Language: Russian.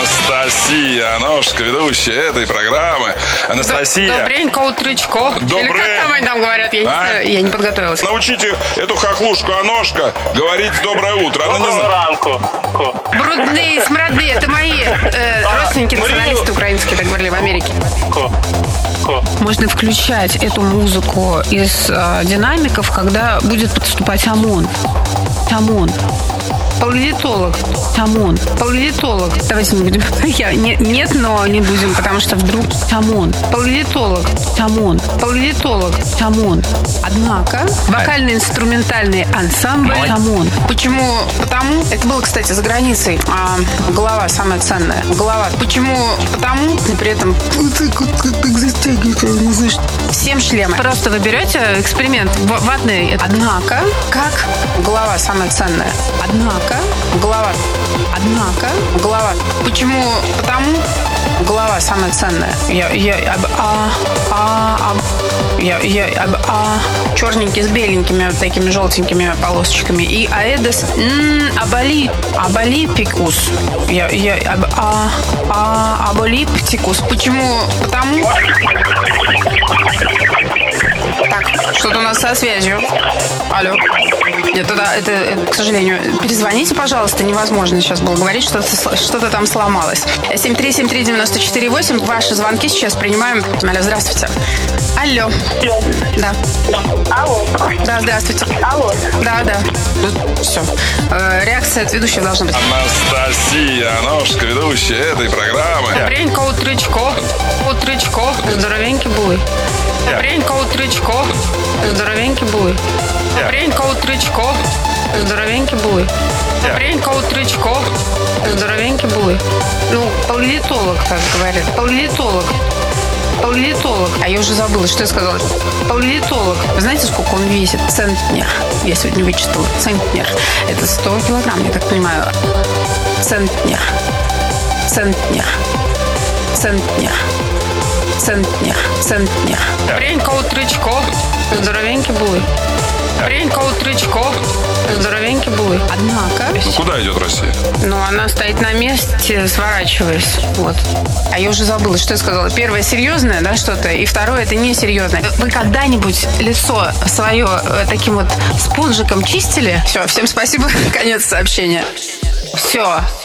Анастасия Аношка, ведущая этой программы. Анастасия. Добренько утречко. Или как там они там говорят, я не подготовилась. Научите эту хохлушку Аношка говорить доброе утро. Она не знает. Брудные, смрады, это мои родственники, националисты украинские, так говорили в Америке. Можно включать эту музыку из динамиков, когда будет подступать ОМОН. ОМОн. Политолог. ОМОн. Политолог. Давайте не будем. Нет, но не будем, потому что вдруг ОМОн. Политолог. ОМОн. Политолог. ОМОн. Однако вокально-инструментальный ансамбль ОМОн. Почему? Потому. Это было, кстати, за границей. Голова самая ценная. Голова. Почему? Потому. И при этом всем шлемы. Просто вы берете эксперимент ватный. Однако, как голова самая ценная. Однако, голова. Однако, голова. Почему? Потому. Голова самая ценная. Черненький с беленькими вот такими желтенькими полосочками. И аэдес аболипикус. Аболиптикус. Почему? Потому. Так, что-то у нас со связью. Алло. Нет, это, к сожалению. Перезвоните, пожалуйста, невозможно сейчас было говорить, что-то там сломалось. 7373948. Ваши звонки сейчас принимаем. Алло, здравствуйте. Алло. Да. Алло. Да, здравствуйте. Алло. Да. Все. Реакция от ведущего должна быть. Анастасия Аношка, ведущая этой программы. Добренько утречко. Утречко. Здоровенький були. Добренько утречко. Здоровенький були. Добренько утречко. Здоровенький були. Добренько утречко. Здоровенький були. Ну, политолог так говорит. Политолог. А я уже забыла, что я сказала. Политолог. Вы знаете, сколько он весит? Центнер. Я сегодня вычитала. Центнер. Это 100 килограмм, я так понимаю. Центнер. Добренько утречко. Здоровенький були. Добренько утречко. Здоровенький були. Однако... Ну, куда идет Россия? Ну, она стоит на месте, сворачиваясь. Вот. А я уже забыла, что я сказала. Первое серьезное, да, что-то, и второе это несерьезное. Вы когда-нибудь лицо свое таким вот спонжиком чистили? Все, всем спасибо. Конец сообщения. Все.